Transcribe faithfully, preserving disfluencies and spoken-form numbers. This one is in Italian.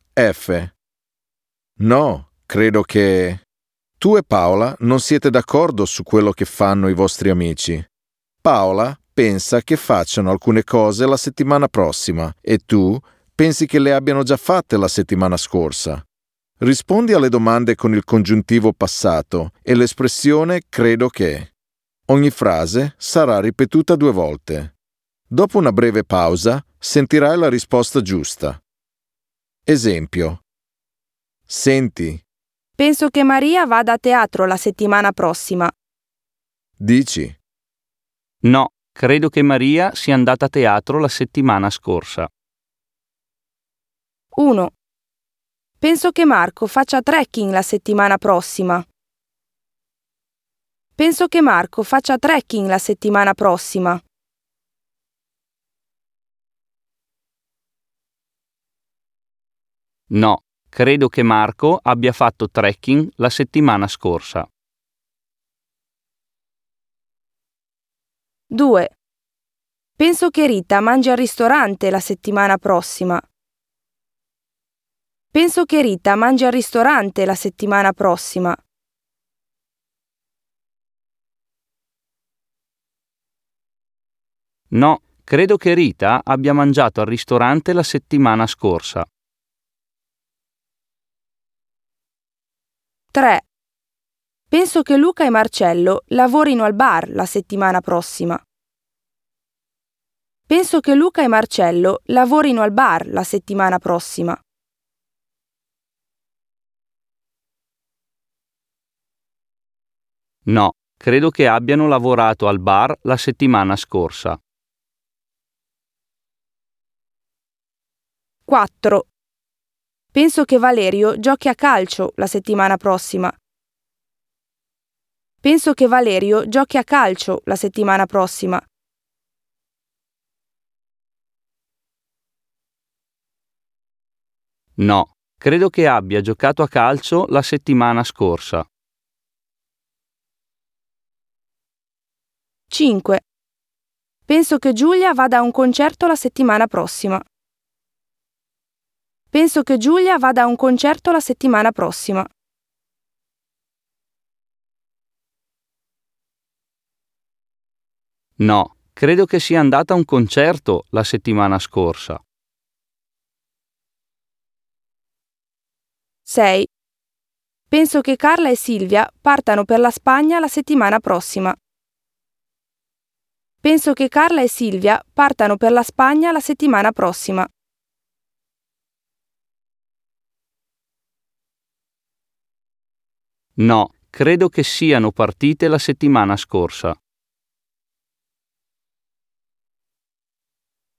F. No, credo che... Tu e Paola non siete d'accordo su quello che fanno i vostri amici. Paola pensa che facciano alcune cose la settimana prossima e tu pensi che le abbiano già fatte la settimana scorsa. Rispondi alle domande con il congiuntivo passato e l'espressione credo che. Ogni frase sarà ripetuta due volte. Dopo una breve pausa sentirai la risposta giusta. Esempio. Senti. Penso che Maria vada a teatro la settimana prossima. Dici. No, credo che Maria sia andata a teatro la settimana scorsa. uno. Penso che Marco faccia trekking la settimana prossima. Penso che Marco faccia trekking la settimana prossima. No, credo che Marco abbia fatto trekking la settimana scorsa. due. Penso che Rita mangi al ristorante la settimana prossima. Penso che Rita mangi al ristorante la settimana prossima. No, credo che Rita abbia mangiato al ristorante la settimana scorsa. tre. Penso che Luca e Marcello lavorino al bar la settimana prossima. Penso che Luca e Marcello lavorino al bar la settimana prossima. No, credo che abbiano lavorato al bar la settimana scorsa. quattro. Penso che Valerio giochi a calcio la settimana prossima. Penso che Valerio giochi a calcio la settimana prossima. No, credo che abbia giocato a calcio la settimana scorsa. cinque. Penso che Giulia vada a un concerto la settimana prossima. Penso che Giulia vada a un concerto la settimana prossima. No, credo che sia andata a un concerto la settimana scorsa. sei. Penso che Carla e Silvia partano per la Spagna la settimana prossima. Penso che Carla e Silvia partano per la Spagna la settimana prossima. No, credo che siano partite la settimana scorsa.